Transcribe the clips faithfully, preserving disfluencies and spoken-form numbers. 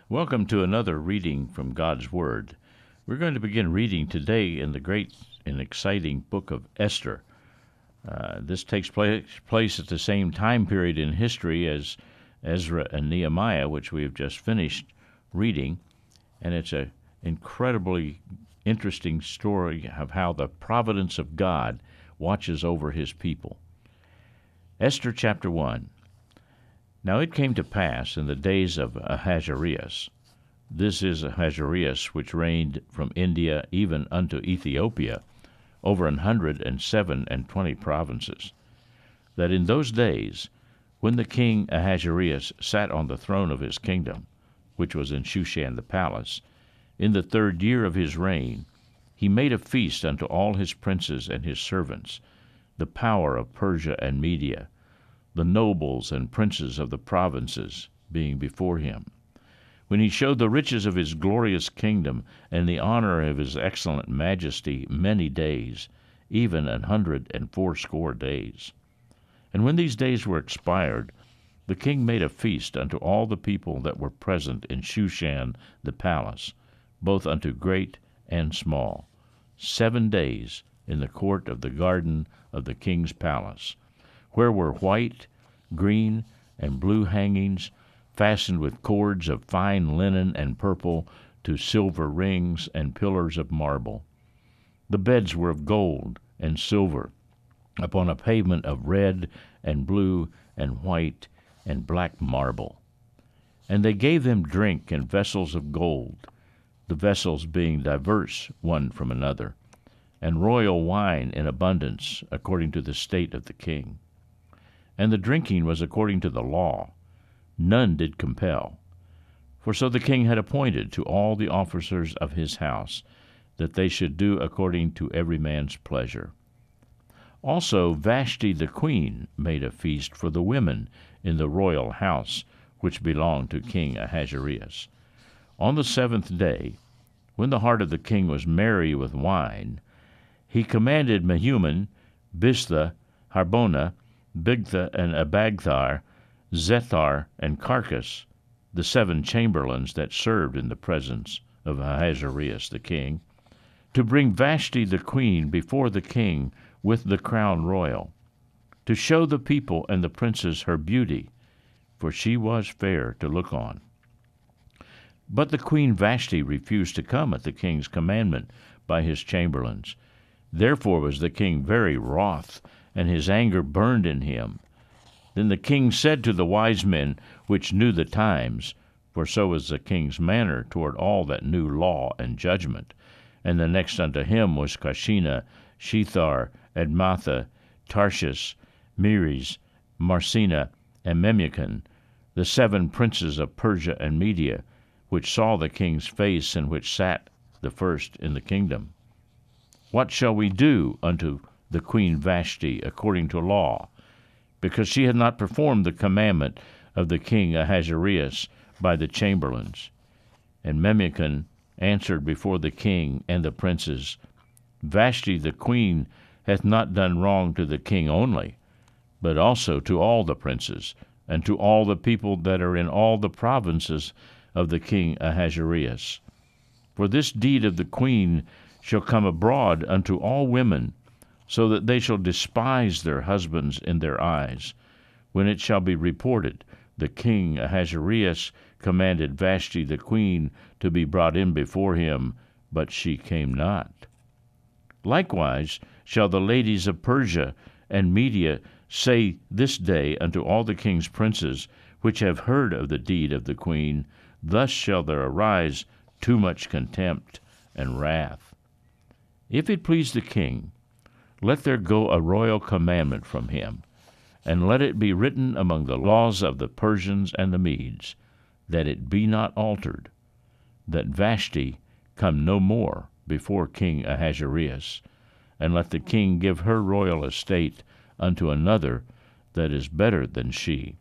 Welcome to another reading from God's Word. We're going to begin reading today in the great and exciting book of Esther. Uh, this takes place, place at the same time period in history as Ezra and Nehemiah, which we have just finished reading, and it's an incredibly interesting story of how the providence of God watches over his people. Esther chapter one. Now it came to pass in the days of Ahasuerus, this is Ahasuerus which reigned from India even unto Ethiopia, over an hundred and seven and twenty provinces, that in those days, when the king Ahasuerus sat on the throne of his kingdom, which was in Shushan the palace, in the third year of his reign, he made a feast unto all his princes and his servants, the power of Persia and Media, the nobles and princes of the provinces being before him, when he showed the riches of his glorious kingdom and the honor of his excellent majesty many days, even an hundred and fourscore days. And when these days were expired, the king made a feast unto all the people that were present in Shushan the palace, both unto great and small, seven days in the court of the garden of the king's palace, where were white, green, and blue hangings, fastened with cords of fine linen and purple to silver rings and pillars of marble. The beds were of gold and silver, upon a pavement of red and blue and white and black marble. And they gave them drink in vessels of gold, the vessels being diverse one from another, and royal wine in abundance, according to the state of the king. And the drinking was according to the law, none did compel. For so the king had appointed to all the officers of his house, that they should do according to every man's pleasure. Also Vashti the queen made a feast for the women in the royal house, which belonged to King Ahasuerus. On the seventh day, when the heart of the king was merry with wine, he commanded Mehuman, Biztha, Harbona, Bigtha, and Abagthar, Zethar, and Carcas, the seven chamberlains that served in the presence of Ahasuerus the king, to bring Vashti the queen before the king with the crown royal, to show the people and the princes her beauty, for she was fair to look on. But the queen Vashti refused to come at the king's commandment by his chamberlains. Therefore was the king very wroth, and his anger burned in him. Then the king said to the wise men which knew the times, for so was the king's manner toward all that knew law and judgment, and the next unto him was Kashina, Shethar, Admatha, Tarshish, Meres, Marsena, and Memucan, the seven princes of Persia and Media, which saw the king's face, and which sat the first in the kingdom. What shall we do unto the queen Vashti according to law, because she had not performed the commandment of the king Ahasuerus by the chamberlains? And Memucan answered before the king and the princes, Vashti the queen hath not done wrong to the king only, but also to all the princes, and to all the people that are in all the provinces of the king Ahasuerus. For this deed of the queen shall come abroad unto all women, so that they shall despise their husbands in their eyes, when it shall be reported, the king Ahasuerus commanded Vashti the queen to be brought in before him, but she came not. Likewise shall the ladies of Persia and Media say this day unto all the king's princes, which have heard of the deed of the queen, thus shall there arise too much contempt and wrath. If it please the king, let there go a royal commandment from him, and let it be written among the laws of the Persians and the Medes, that it be not altered, that Vashti come no more before King Ahasuerus, and let the king give her royal estate unto another that is better than she.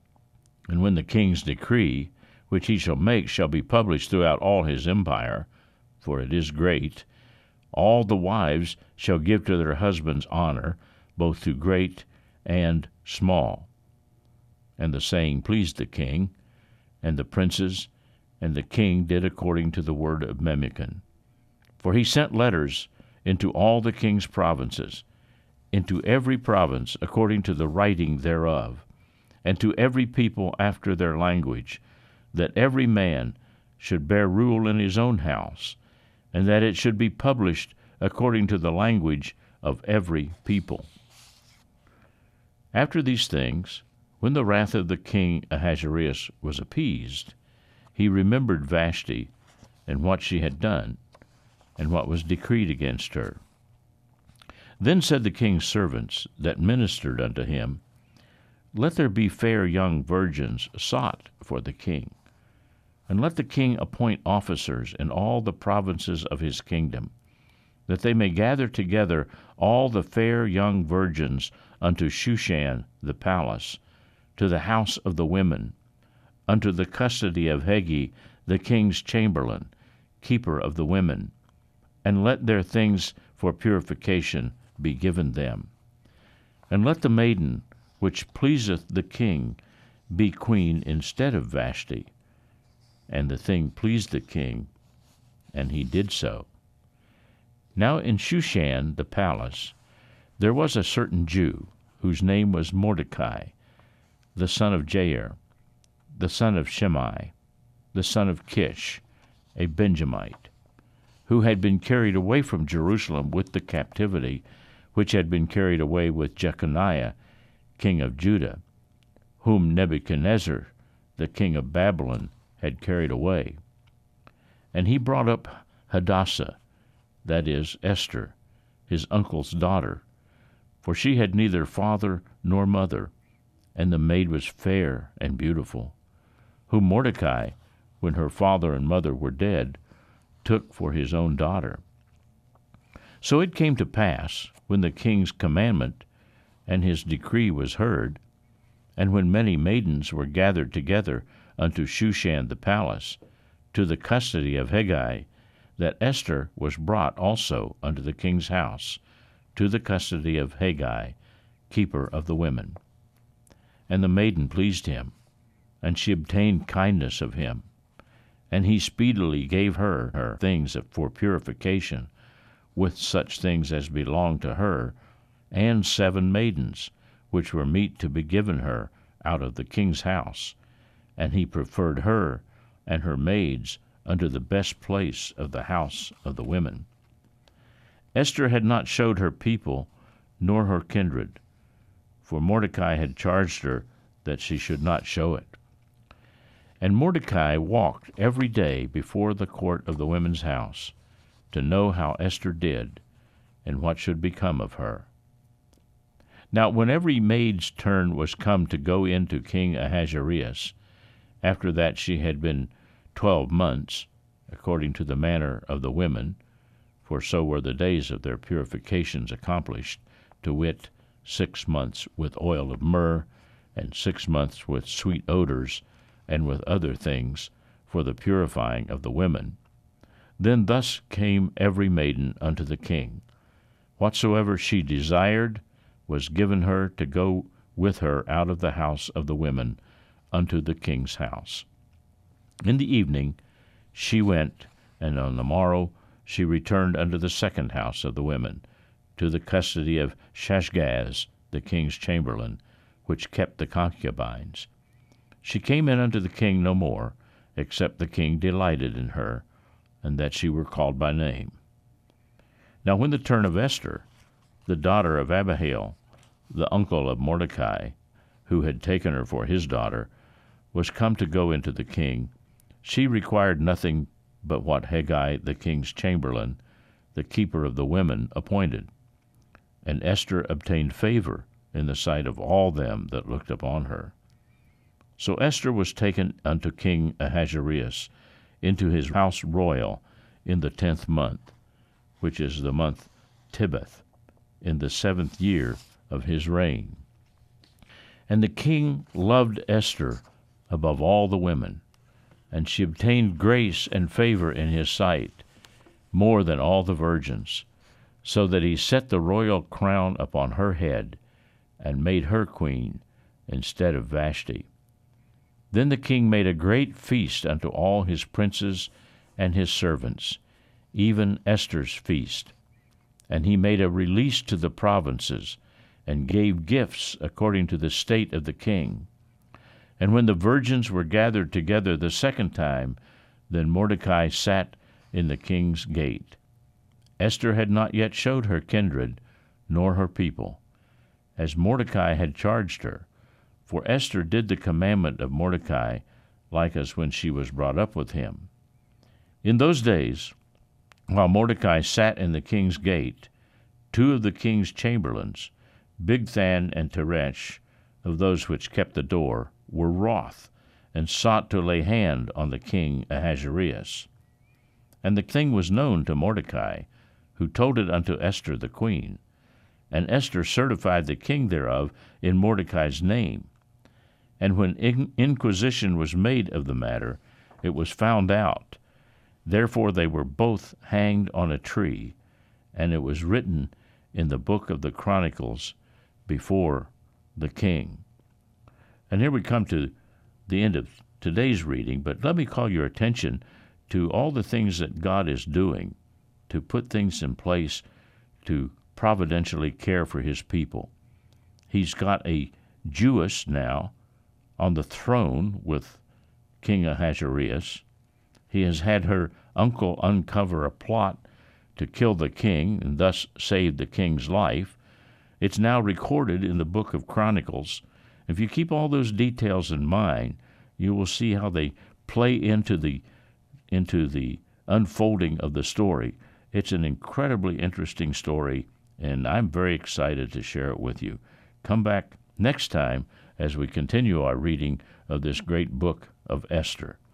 And when the king's decree, which he shall make, shall be published throughout all his empire, for it is great, all the wives shall give to their husbands honor, both to great and small. And the saying pleased the king, and the princes, And the king did according to the word of Memucan. For he sent letters into all the king's provinces, into every province according to the writing thereof, and to every people after their language, that every man should bear rule in his own house, and that it should be published according to the language of every people. After these things, when the wrath of the king Ahasuerus was appeased, he remembered Vashti, and what she had done, and what was decreed against her. Then said the king's servants that ministered unto him, Let there be fair young virgins sought for the king, and let the king appoint officers in all the provinces of his kingdom, that they may gather together all the fair young virgins unto Shushan the palace, to the house of the women, unto the custody of Hegi the king's chamberlain, keeper of the women, and let their things for purification be given them. And let the maiden which pleaseth the king be queen instead of Vashti. And the thing pleased the king, and he did so. Now in Shushan the palace there was a certain Jew, whose name was Mordecai, the son of Jair, the son of Shimei, the son of Kish, a Benjamite, who had been carried away from Jerusalem with the captivity, which had been carried away with Jeconiah, king of Judah, whom Nebuchadnezzar, the king of Babylon, had carried away. And he brought up Hadassah, that is, Esther, his uncle's daughter, for she had neither father nor mother, and the maid was fair and beautiful, whom Mordecai, when her father and mother were dead, took for his own daughter. So it came to pass, when the king's commandment and his decree was heard, and when many maidens were gathered together unto Shushan the palace, to the custody of Hegi, that Esther was brought also unto the king's house, to the custody of Hegi, keeper of the women. And the maiden pleased him, and she obtained kindness of him. And he speedily gave her her things for purification, with such things as belonged to her, and seven maidens, which were meet to be given her out of the king's house. And he preferred her and her maids unto the best place of the house of the women. Esther had not showed her people, nor her kindred, for Mordecai had charged her that she should not show it. And Mordecai walked every day before the court of the women's house, to know how Esther did, and what should become of her. Now when every maid's turn was come to go in to King Ahasuerus, after that she had been twelve months, according to the manner of the women, for so were the days of their purifications accomplished, to wit, six months with oil of myrrh, and six months with sweet odors, and with other things, for the purifying of the women. Then thus came every maiden unto the king. Whatsoever she desired was given her to go with her out of the house of the women unto the king's house. In the evening she went, and on the morrow she returned unto the second house of the women, to the custody of Shashgaz, the king's chamberlain, which kept the concubines. She came in unto the king no more, except the king delighted in her, and that she were called by name. Now when the turn of Esther, the daughter of Abihail, the uncle of Mordecai, who had taken her for his daughter, was come to go into the king, she required nothing but what Hegi the king's chamberlain, the keeper of the women, appointed. And Esther obtained favor in the sight of all them that looked upon her. So Esther was taken unto King Ahasuerus into his house royal in the tenth month, which is the month Tebeth, in the seventh year of his reign. And the king loved Esther above all the women, and she obtained grace and favor in his sight, more than all the virgins, so that he set the royal crown upon her head, and made her queen instead of Vashti. Then the king made a great feast unto all his princes and his servants, even Esther's feast. And he made a release to the provinces, and gave gifts according to the state of the king. And when the virgins were gathered together the second time, then Mordecai sat in the king's gate. Esther had not yet showed her kindred, nor her people, as Mordecai had charged her. For Esther did the commandment of Mordecai, like as when she was brought up with him. In those days, while Mordecai sat in the king's gate, two of the king's chamberlains, Bigthan and Teresh, of those which kept the door, were wroth, and sought to lay hand on the king Ahasuerus. And the thing was known to Mordecai, who told it unto Esther the queen. And Esther certified the king thereof in Mordecai's name. And when in- inquisition was made of the matter, it was found out. Therefore they were both hanged on a tree, and it was written in the book of the Chronicles before the king. And here we come to the end of today's reading, but let me call your attention to all the things that God is doing to put things in place to providentially care for his people. He's got a Jewess now on the throne with King Ahasuerus. He has had her uncle uncover a plot to kill the king and thus save the king's life. It's now recorded in the book of Chronicles. If you keep all those details in mind, you will see how they play into the into the unfolding of the story. It's an incredibly interesting story, and I'm very excited to share it with you. Come back next time as we continue our reading of this great book of Esther.